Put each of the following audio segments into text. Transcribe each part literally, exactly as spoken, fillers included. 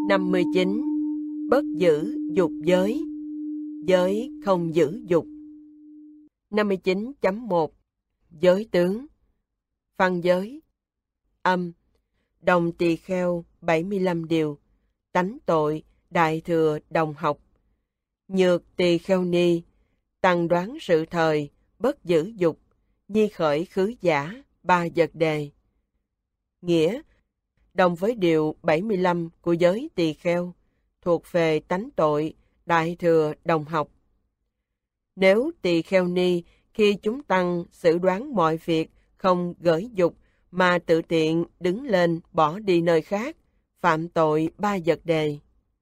năm mươi chín. Bất giữ dục giới, giới không giữ dục. năm mươi chín chấm một. Giới tướng. Văn giới. Âm. Đồng tỳ kheo bảy mươi lăm điều. Tánh tội, đại thừa đồng học. Nhược tỳ kheo ni, tăng đoán sự thời, bất giữ dục, nhi khởi khứ giả, ba vật đề. Nghĩa, đồng với điều bảy mươi lăm của giới tỳ kheo, thuộc về tánh tội, đại thừa đồng học. Nếu tỳ kheo ni, khi chúng tăng xử đoán mọi việc không gởi dục, mà tự tiện đứng lên bỏ đi nơi khác, phạm tội ba vật đề.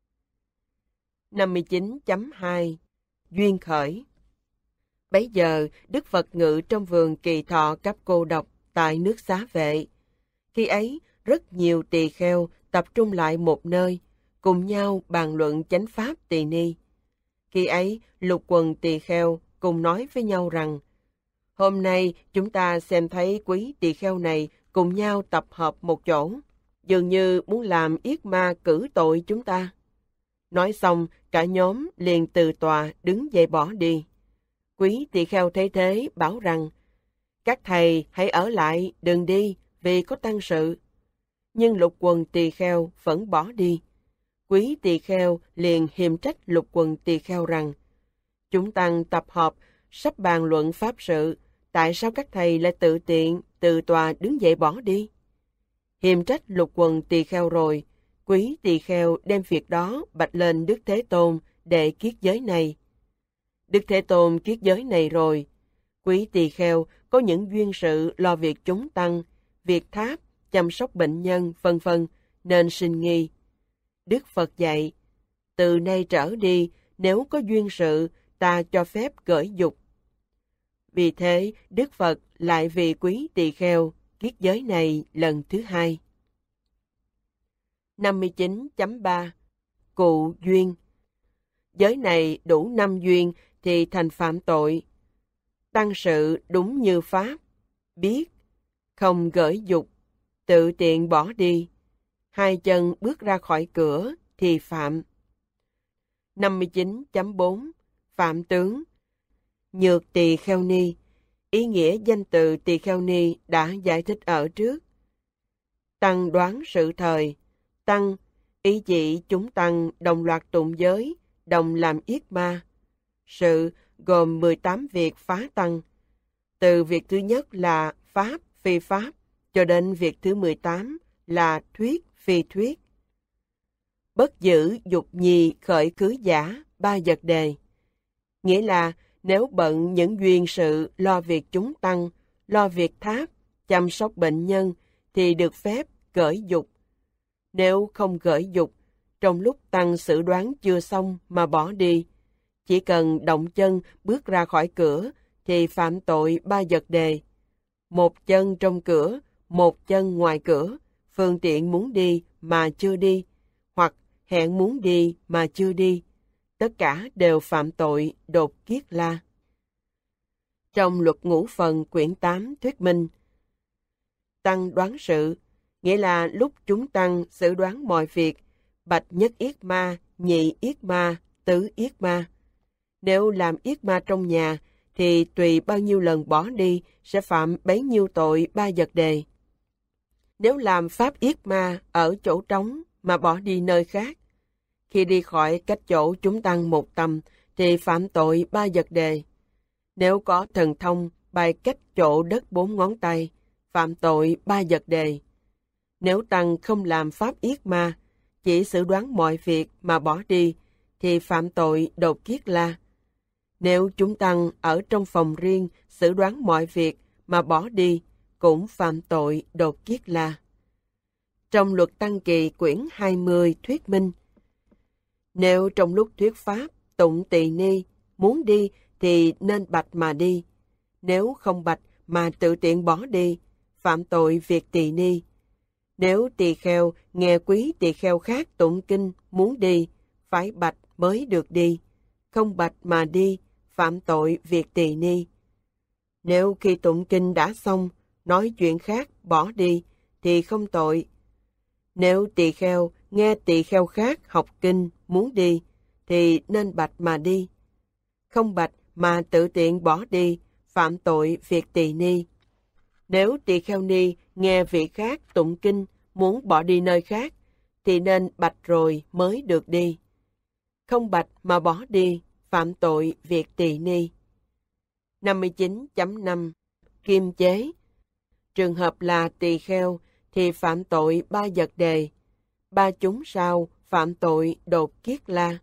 năm mươi chín chấm hai. Duyên khởi. Bấy giờ, Đức Phật ngự trong vườn Kỳ Thọ Cấp Cô Độc tại nước Xá Vệ. Khi ấy, rất nhiều tỳ kheo tập trung lại một nơi, cùng nhau bàn luận chánh pháp tỳ ni. Khi ấy, lục quần tỳ kheo cùng nói với nhau rằng, hôm nay chúng ta xem thấy quý tỳ kheo này cùng nhau tập hợp một chỗ, dường như muốn làm yết ma cử tội chúng ta. Nói xong, cả nhóm liền từ tòa đứng dậy bỏ đi. Quý tỳ kheo thấy thế bảo rằng, các thầy hãy ở lại, đừng đi, vì có tăng sự. Nhưng lục quần tỳ kheo vẫn bỏ đi. Quý tỳ kheo liền hiềm trách lục quần tỳ kheo rằng, chúng tăng tập họp, sắp bàn luận pháp sự, tại sao các thầy lại tự tiện, từ tòa đứng dậy bỏ đi? Hiềm trách lục quần tỳ kheo rồi, quý tỳ kheo đem việc đó bạch lên Đức Thế Tôn để kiết giới này. Đức Thế Tôn kiết giới này rồi, quý tỳ kheo có những duyên sự lo việc chúng tăng, việc tháp, chăm sóc bệnh nhân, vân vân, nên sinh nghi. Đức Phật dạy, từ nay trở đi, nếu có duyên sự, ta cho phép gởi dục. Vì thế, Đức Phật lại vì quý tỳ kheo kiết giới này lần thứ hai. năm mươi chín chấm ba. Cụ duyên. Giới này đủ năm duyên thì thành phạm tội. Tăng sự đúng như pháp, biết, không gởi dục, tự tiện bỏ đi, hai chân bước ra khỏi cửa thì phạm. năm mươi chín chấm bốn. Phạm tướng. Nhược tỳ kheo ni. Ý nghĩa danh từ tỳ kheo ni đã giải thích ở trước. Tăng đoán sự thời. Tăng, ý chỉ chúng tăng đồng loạt tụng giới, đồng làm yết ma. Sự gồm mười tám việc phá tăng. Từ việc thứ nhất là pháp phi pháp, cho đến việc thứ mười tám là thuyết phi thuyết. Bất giữ dục nhi khởi khứ giả, ba vật đề. Nghĩa là nếu bận những duyên sự lo việc chúng tăng, lo việc tháp, chăm sóc bệnh nhân, thì được phép gởi dục. Nếu không gởi dục, trong lúc tăng xử đoán chưa xong mà bỏ đi, chỉ cần động chân bước ra khỏi cửa, thì phạm tội ba vật đề. Một chân trong cửa, một chân ngoài cửa, phương tiện muốn đi mà chưa đi, hoặc hẹn muốn đi mà chưa đi. Tất cả đều phạm tội đột kiết la. Trong luật ngũ phần quyển tám thuyết minh, tăng đoán sự, nghĩa là lúc chúng tăng xử đoán mọi việc, bạch nhất yết ma, nhị yết ma, tứ yết ma. Nếu làm yết ma trong nhà, thì tùy bao nhiêu lần bỏ đi sẽ phạm bấy nhiêu tội ba vật đề. Nếu làm pháp yết ma ở chỗ trống mà bỏ đi nơi khác, khi đi khỏi cách chỗ chúng tăng một tầm thì phạm tội ba vật đề. Nếu có thần thông bay cách chỗ đất bốn ngón tay, phạm tội ba vật đề. Nếu tăng không làm pháp yết ma, chỉ xử đoán mọi việc mà bỏ đi, thì phạm tội đột kiết la. Nếu chúng tăng ở trong phòng riêng xử đoán mọi việc mà bỏ đi, cũng phạm tội đột kiết la. Trong luật Tăng Kỳ quyển hai mươi thuyết minh, nếu trong lúc thuyết pháp, tụng tỳ ni, muốn đi thì nên bạch mà đi. Nếu không bạch mà tự tiện bỏ đi, phạm tội việc tỳ ni. Nếu tỳ kheo nghe quý tỳ kheo khác tụng kinh muốn đi, phải bạch mới được đi. Không bạch mà đi, phạm tội việc tỳ ni. Nếu khi tụng kinh đã xong, nói chuyện khác bỏ đi, thì không tội. Nếu tỳ kheo nghe tỳ kheo khác học kinh muốn đi, thì nên bạch mà đi. Không bạch mà tự tiện bỏ đi, phạm tội việc tỳ ni. Nếu tỳ kheo ni nghe vị khác tụng kinh muốn bỏ đi nơi khác, thì nên bạch rồi mới được đi. Không bạch mà bỏ đi, phạm tội việc tỳ ni. năm mươi chín chấm năm Kim chế. Trường hợp là tỳ kheo thì phạm tội ba vật đề. Ba chúng sao phạm tội đột kiết la.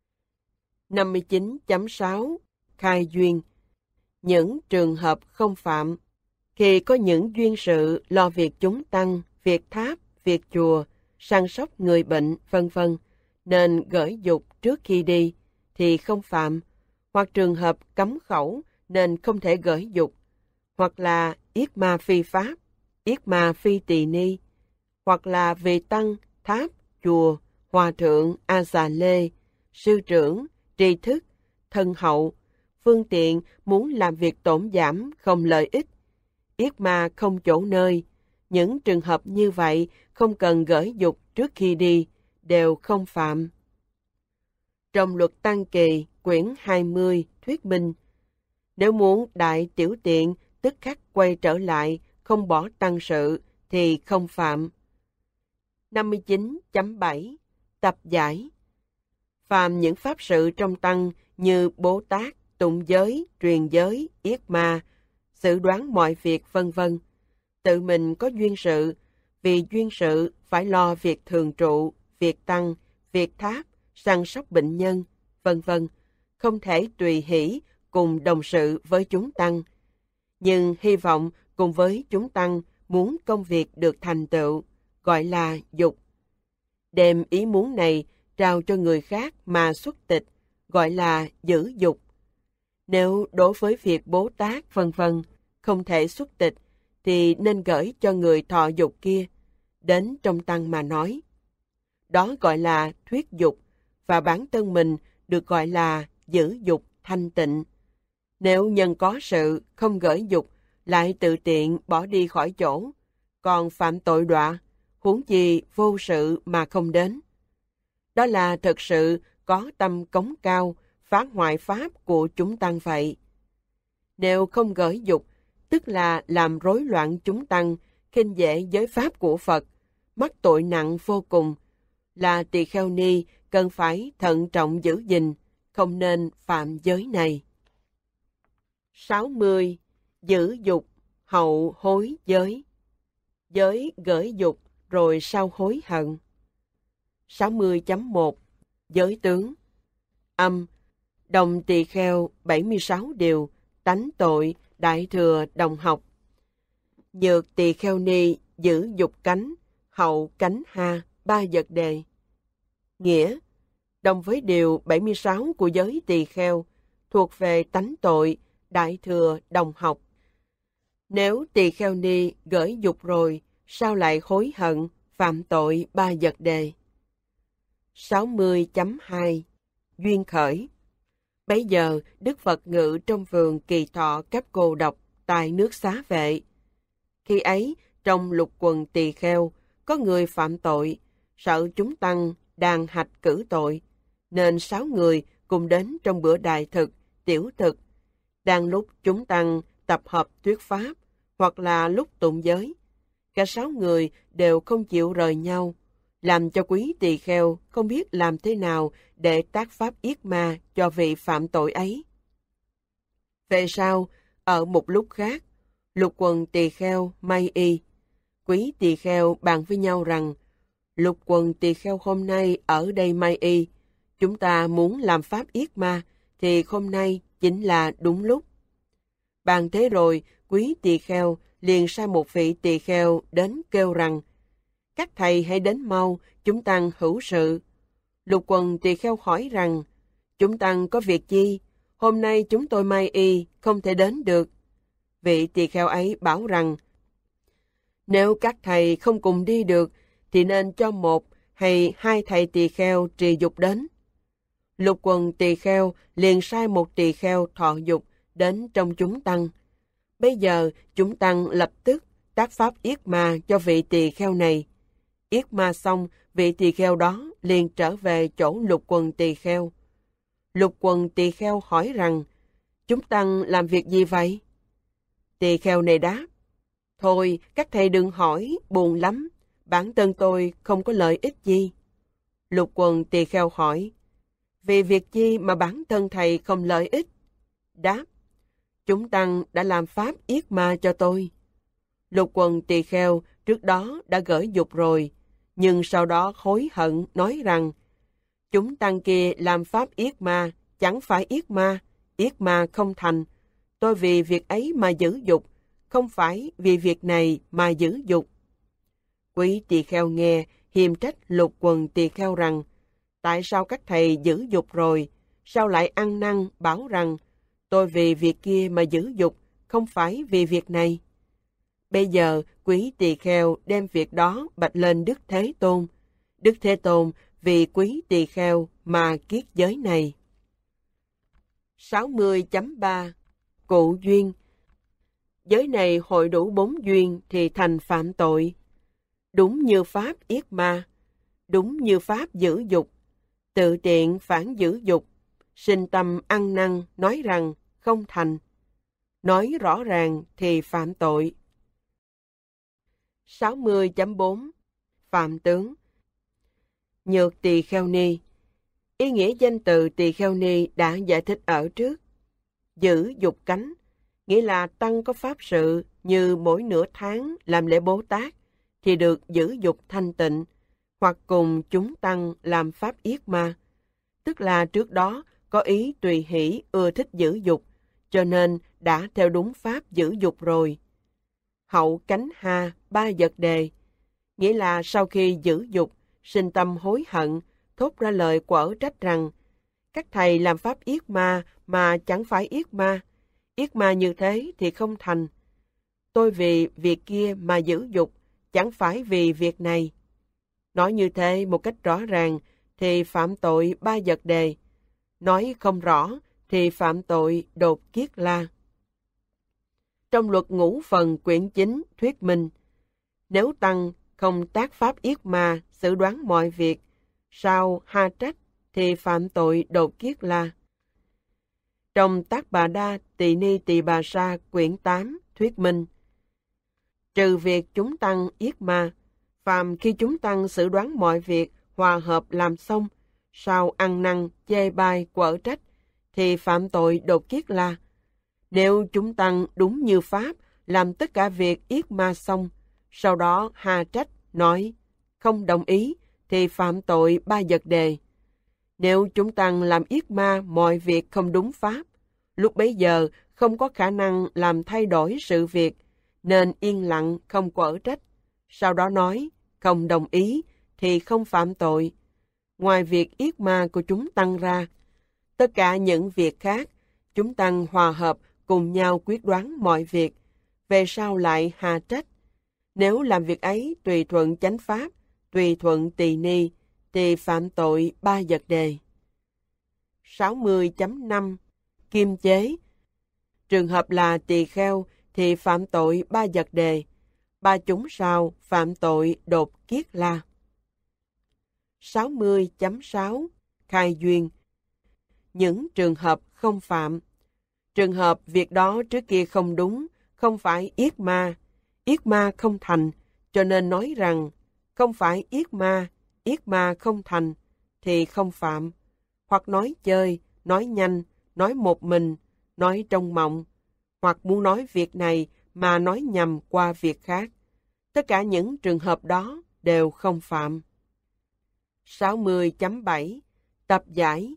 năm mươi chín chấm sáu Khai duyên. Những trường hợp không phạm. Khi có những duyên sự lo việc chúng tăng, việc tháp, việc chùa, săn sóc người bệnh, vân vân, nên gởi dục trước khi đi, thì không phạm. Hoặc trường hợp cấm khẩu nên không thể gởi dục. Hoặc là yết ma phi pháp, yết ma phi tỳ ni. Hoặc là vì tăng, tháp, chùa, hòa thượng, a già lê, sư trưởng, tri thức, thân hậu, phương tiện muốn làm việc tổn giảm không lợi ích, yết ma không chỗ nơi. Những trường hợp như vậy không cần gởi dục trước khi đi, đều không phạm. Trong luật Tăng Kỳ, quyển hai mươi, thuyết minh, nếu muốn đại tiểu tiện, tức khắc quay trở lại, không bỏ tăng sự, thì không phạm. năm mươi chín chấm bảy Tập giải. Phạm những pháp sự trong tăng như Bố Tát, tụng giới, truyền giới, yết ma, xử đoán mọi việc, vân vân. Tự mình có duyên sự, vì duyên sự phải lo việc thường trụ, việc tăng, việc tháp, săn sóc bệnh nhân, vân vân, không thể tùy hỷ cùng đồng sự với chúng tăng. Nhưng hy vọng cùng với chúng tăng muốn công việc được thành tựu, gọi là dục. Đem ý muốn này trao cho người khác mà xuất tịch, gọi là giữ dục. Nếu đối với việc Bố Tát, vân vân, không thể xuất tịch, thì nên gửi cho người thọ dục kia, đến trong tăng mà nói. Đó gọi là thuyết dục, và bản thân mình được gọi là giữ dục thanh tịnh. Nếu nhân có sự không gửi dục, lại tự tiện bỏ đi khỏi chỗ, còn phạm tội đọa, huống chi vô sự mà không đến. Đó là thực sự có tâm cống cao, phá hoại pháp của chúng tăng vậy. Nếu không gửi dục, tức là làm rối loạn chúng tăng, khinh dễ giới pháp của Phật, mắc tội nặng vô cùng, là tỳ kheo ni cần phải thận trọng giữ gìn, không nên phạm giới này. sáu mươi. Giữ dục, hậu hối giới. Giới gởi dục, rồi sau hối hận. sáu mươi chấm một Giới tướng. Âm, đồng tỳ kheo bảy mươi sáu điều, tánh tội, đại thừa đồng học. Nhược tỳ kheo ni giữ dục cánh, hậu cánh ha, ba vật đề. Nghĩa, đồng với điều bảy mươi sáu của giới tỳ kheo, thuộc về tánh tội, đại thừa đồng học. Nếu tỳ kheo ni gởi dục rồi, sao lại hối hận, phạm tội ba vật đề. sáu mươi chấm hai Duyên khởi. Bấy giờ, Đức Phật ngự trong vườn Kỳ Thọ Cấp Cô Độc, tại nước Xá Vệ. Khi ấy, trong lục quần tỳ kheo, có người phạm tội, sợ chúng tăng đang hạch cử tội, nên sáu người cùng đến trong bữa đại thực, tiểu thực, đang lúc chúng tăng tập hợp thuyết pháp, hoặc là lúc tụng giới. Cả sáu người đều không chịu rời nhau, làm cho quý tỳ kheo không biết làm thế nào để tác pháp yết ma cho vị phạm tội ấy. Về sau, ở một lúc khác, lục quần tỳ kheo may y, quý tỳ kheo bàn với nhau rằng, lục quần tỳ kheo hôm nay ở đây may y, chúng ta muốn làm pháp yết ma, thì hôm nay chính là đúng lúc. Bàn thế rồi, quý tỳ kheo liền sai một vị tỳ kheo đến kêu rằng, các thầy hãy đến mau, chúng tăng hữu sự. Lục quần tỳ kheo hỏi rằng, chúng tăng có việc chi? Hôm nay chúng tôi may y, không thể đến được. Vị tỳ kheo ấy bảo rằng, nếu các thầy không cùng đi được, thì nên cho một hay hai thầy tỳ kheo trì dục đến. Lục quần tỳ kheo liền sai một tỳ kheo thọ dục đến trong chúng tăng. Bây giờ chúng tăng lập tức tác pháp yết ma cho vị tỳ kheo này. Yết ma xong vị tỳ kheo đó liền trở về chỗ Lục Quần tỳ kheo. Lục Quần tỳ kheo hỏi rằng, chúng tăng làm việc gì vậy? Tỳ kheo này đáp, thôi các thầy đừng hỏi, buồn lắm, bản thân tôi không có lợi ích gì. Lục Quần tỳ kheo hỏi, vì việc chi mà bản thân thầy không lợi ích? Đáp, chúng tăng đã làm pháp yết ma cho tôi. Lục Quần tỳ kheo trước đó đã gởi dục rồi, nhưng sau đó hối hận nói rằng, chúng tăng kia làm pháp yết ma, chẳng phải yết ma, yết ma không thành. Tôi vì việc ấy mà giữ dục, không phải vì việc này mà giữ dục. Quý tỳ kheo nghe, hiềm trách Lục Quần tỳ kheo rằng, tại sao các thầy giữ dục rồi, sao lại ăn năn bảo rằng, tôi vì việc kia mà giữ dục, không phải vì việc này. Bây giờ, quý tỳ kheo đem việc đó bạch lên Đức Thế Tôn. Đức Thế Tôn vì quý tỳ kheo mà kiết giới này. sáu mươi chấm ba Cụ duyên. Giới này hội đủ bốn duyên thì thành phạm tội. Đúng như pháp yết ma, đúng như pháp giữ dục, tự tiện phản giữ dục, sinh tâm ăn năn nói rằng không thành. Nói rõ ràng thì phạm tội. sáu mươi chấm bốn Phạm tướng. Nhược tỳ kheo ni. Ý nghĩa danh từ tỳ kheo ni đã giải thích ở trước. Giữ dục cánh, nghĩa là tăng có pháp sự như mỗi nửa tháng làm lễ Bồ Tát, thì được giữ dục thanh tịnh, hoặc cùng chúng tăng làm pháp yết ma. Tức là trước đó có ý tùy hỷ ưa thích giữ dục, cho nên đã theo đúng pháp giữ dục rồi. Hậu cánh ha ba vật đề, nghĩa là sau khi giữ dục, sinh tâm hối hận, thốt ra lời quở trách rằng, các thầy làm pháp yết ma mà chẳng phải yết ma, yết ma như thế thì không thành. Tôi vì việc kia mà giữ dục, chẳng phải vì việc này. Nói như thế một cách rõ ràng thì phạm tội ba vật đề. Nói không rõ thì phạm tội đột kiết la. Trong luật ngũ phần quyển chín thuyết minh, nếu tăng không tác pháp yết ma xử đoán mọi việc, sau ha trách thì phạm tội đột kiết la. Trong Tác Bà Đa Tỳ Ni Tỳ Bà Sa quyển tám thuyết minh, trừ việc chúng tăng yết ma, phàm khi chúng tăng xử đoán mọi việc hòa hợp làm xong, sau ăn năn chê bai quở trách thì phạm tội đột kiết la. Nếu chúng tăng đúng như pháp làm tất cả việc yết ma xong, sau đó ha trách nói không đồng ý thì phạm tội ba vật đề. Nếu chúng tăng làm yết ma mọi việc không đúng pháp, lúc bấy giờ không có khả năng làm thay đổi sự việc, nên yên lặng không quở trách. Sau đó nói không đồng ý thì không phạm tội. Ngoài việc yết ma của chúng tăng ra, tất cả những việc khác, chúng tăng hòa hợp cùng nhau quyết đoán mọi việc, về sau lại hà trách. Nếu làm việc ấy tùy thuận chánh pháp, tùy thuận tỳ ni, thì phạm tội ba vật đề. sáu mươi chấm năm Kim chế. Trường hợp là tỳ kheo thì phạm tội ba vật đề. Ba chúng sau phạm tội đột kiết la. sáu mươi chấm sáu Khai duyên. Những trường hợp không phạm. Trường hợp việc đó trước kia không đúng, không phải yết ma, yết ma không thành, cho nên nói rằng không phải yết ma, yết ma không thành, thì không phạm. Hoặc nói chơi, nói nhanh, nói một mình, nói trong mộng, hoặc muốn nói việc này mà nói nhầm qua việc khác. Tất cả những trường hợp đó đều không phạm. sáu mươi chấm bảy Tập giải.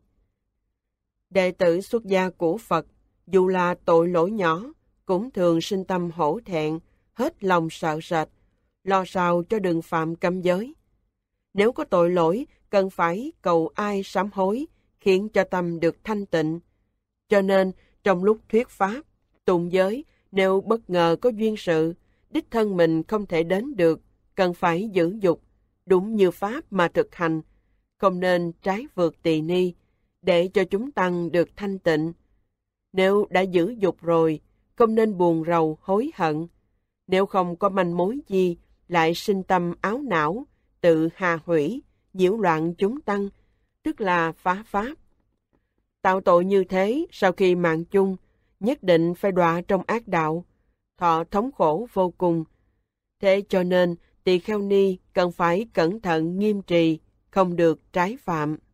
Đệ tử xuất gia của Phật, dù là tội lỗi nhỏ, cũng thường sinh tâm hổ thẹn, hết lòng sợ sệt, lo sao cho đừng phạm cấm giới. Nếu có tội lỗi, cần phải cầu ai sám hối, khiến cho tâm được thanh tịnh. Cho nên, trong lúc thuyết pháp, tụng giới, nếu bất ngờ có duyên sự, đích thân mình không thể đến được, cần phải giữ dục, đúng như pháp mà thực hành, không nên trái vượt tỳ ni, để cho chúng tăng được thanh tịnh. Nếu đã giữ dục rồi, không nên buồn rầu hối hận. Nếu không có manh mối gì, lại sinh tâm áo não, tự hà hủy, nhiễu loạn chúng tăng, tức là phá pháp. Tạo tội như thế sau khi mạng chung, nhất định phải đọa trong ác đạo, thọ thống khổ vô cùng. Thế cho nên, tỳ kheo ni cần phải cẩn thận nghiêm trì, không được trái phạm.